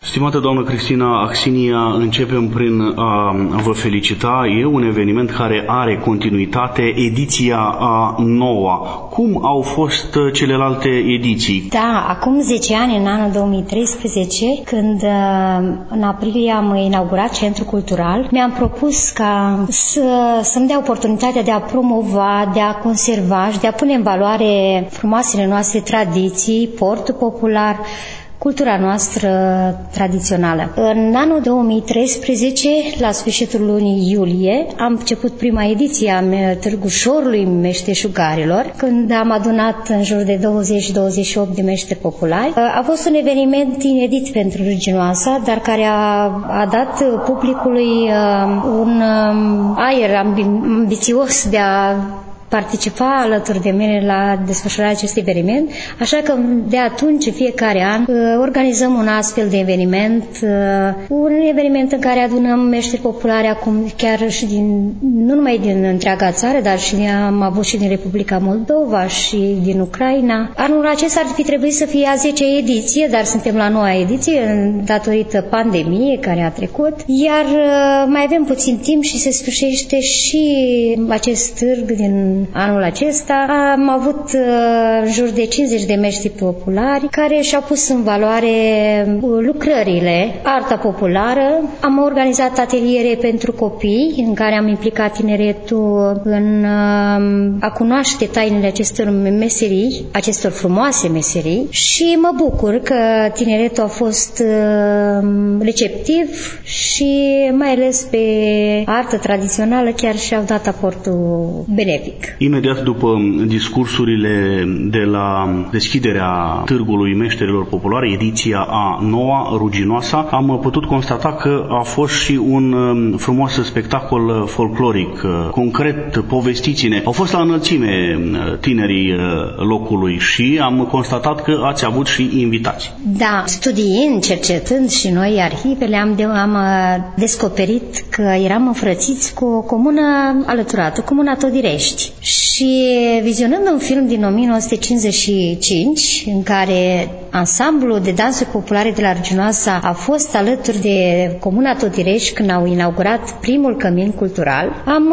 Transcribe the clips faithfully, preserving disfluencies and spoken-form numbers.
Stimată doamnă Cristina Axinia, începem prin a vă felicita. E un eveniment care are continuitate, ediția a noua. Cum au fost celelalte ediții? Da, acum zece ani, în anul două mii treisprezece, când în aprilie am inaugurat Centrul Cultural, mi-am propus ca să, să-mi dea oportunitatea de a promova, de a conserva și de a pune în valoare frumoasele noastre tradiții, portul popular, cultura noastră tradițională. În anul două mii treisprezece, la sfârșitul lunii iulie, am început prima ediție a Târgușorului Meșteșugarilor, când am adunat în jur de douăzeci douăzeci și opt de meșteri populari. A fost un eveniment inedit pentru Ruginoasa, dar care a, a dat publicului un aer ambițios de a participa alături de mine la desfășurarea acestui eveniment, așa că de atunci, fiecare an, organizăm un astfel de eveniment, un eveniment în care adunăm meșteri populare acum chiar și din, nu numai din întreaga țară, dar și am avut și din Republica Moldova și din Ucraina. Anul acesta ar fi trebuit să fie a zecea ediție, dar suntem la noua ediție, datorită pandemiei care a trecut, iar mai avem puțin timp și se sfârșește și acest târg din anul acesta. Am avut uh, în jur de cincizeci de meșteri populari care și-au pus în valoare lucrările, arta populară. Am organizat ateliere pentru copii în care am implicat tineretul în uh, a cunoaște tainele acestor meserii, acestor frumoase meserii, și mă bucur că tineretul a fost uh, receptiv și mai ales pe artă tradițională chiar și-au dat aportul benefic. Imediat după discursurile de la deschiderea Târgului Meșterilor Populare, ediția a noua, Ruginoasa, am putut constata că a fost și un frumos spectacol folcloric. Concret, povestiți-ne. Au fost la înălțime tinerii locului și am constatat că ați avut și invitați. Da, studiind, cercetând și noi arhivele, am, de, am descoperit că eram înfrățiți cu o comună alăturată, Comuna Todirești. Și vizionând un film din o mie nouă sute cincizeci și cinci, în care ansamblul de dansuri populare de la Ruginoasa a fost alături de Comuna Todirești când au inaugurat primul cămin cultural, am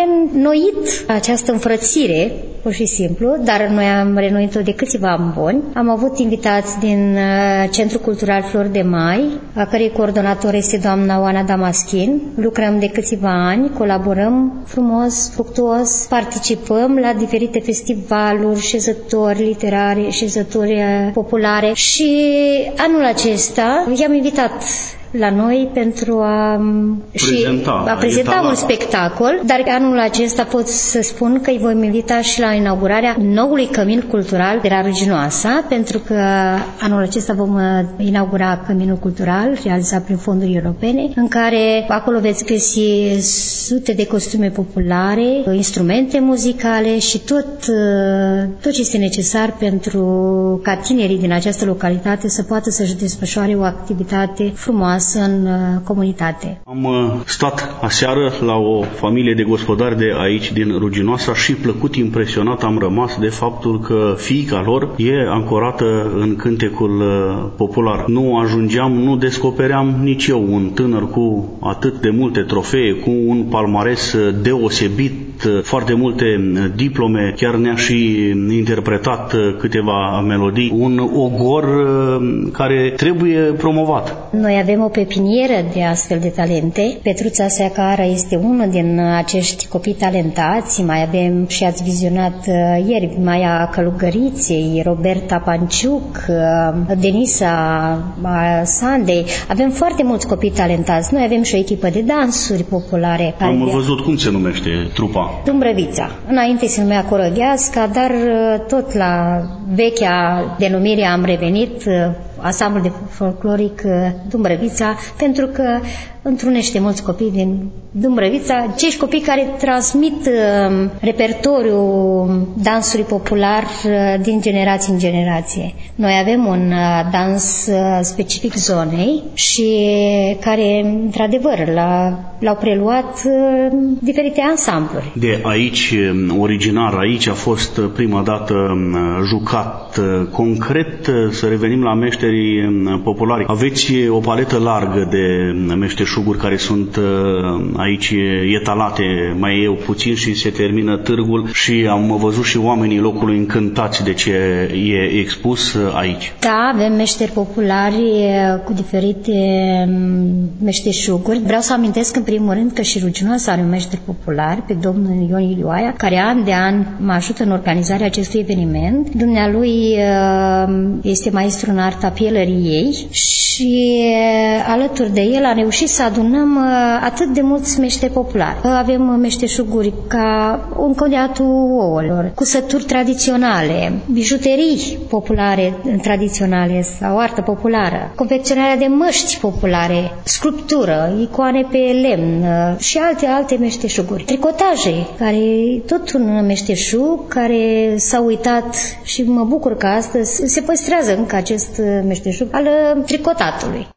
reînnoit această înfrățire, pur și simplu, dar noi am reînnoit-o de câțiva ani buni. Am avut invitați din Centrul Cultural Flori de Mai, a cărei coordonator este doamna Oana Damaschin. Lucrăm de câțiva ani, colaborăm frumos, fructuos, participăm la diferite festivaluri, șezători literare, șezători populare și anul acesta i-am invitat la noi pentru a prezenta, și a prezenta un spectacol, dar anul acesta pot să spun că îi vom invita și la inaugurarea noului cămin cultural de la Ruginoasa, pentru că anul acesta vom inaugura căminul cultural realizat prin fonduri europene, în care acolo veți găsi sute de costume populare, instrumente muzicale și tot, tot ce este necesar pentru ca tinerii din această localitate să poată să-și desfășoare o activitate frumoasă în comunitate. Am stat aseară la o familie de gospodari de aici din Ruginoasa și plăcut impresionat am rămas de faptul că fiica lor e ancorată în cântecul popular. Nu ajungeam, nu descopeream nici eu un tânăr cu atât de multe trofee, cu un palmares deosebit, foarte multe diplome, chiar ne-a și interpretat câteva melodii, un ogor care trebuie promovat. Noi avem o pepinieră de astfel de talente. Petruța Seacară este unul din acești copii talentați. Mai avem și ați vizionat uh, ieri Maia Călugăriței, Roberta Panciuc, uh, Denisa uh, Sandei. Avem foarte mulți copii talentați. Noi avem și o echipă de dansuri populare. Am văzut cum se numește trupa. Dumbrăvița. Înainte se numea Corăgheasca, dar uh, tot la vechea denumire am revenit, uh, ansamblul de folcloric Dumbrăvița, pentru că întrunește mulți copii din Dumbrăvița, acești copii care transmit uh, repertoriul dansului popular uh, din generație în generație. Noi avem un dans specific zonei și care, într-adevăr, l-au preluat diferite ansambluri. De aici, originar, aici a fost prima dată jucat concret. Să revenim la meșterii populari. Aveți o paletă largă de meșteșuguri care sunt aici etalate, mai e puțin și se termină târgul și am văzut și oamenii locului încântați de ce e expus aici. Da, avem meșteri populari cu diferite meșteșuguri. Vreau să amintesc în primul rând că și Ruginoasa are un meșter popular, pe domnul Ion Ilioaia, care an de an mă ajută în organizarea acestui eveniment. Dumnealui este maestru în arta pielăriei și alături de el a reușit să adunăm atât de mulți meșteri populari. Avem meșteșuguri ca încodeatul ouălor, cusături tradiționale, bijuterii populare tradiționale sau artă populară, confecționarea de măști populare, sculptură, icoane pe lemn și alte alte meșteșuguri. Tricotaje, care e tot un meșteșug care s-a uitat și mă bucur că astăzi se păstrează încă acest meșteșug al tricotatului.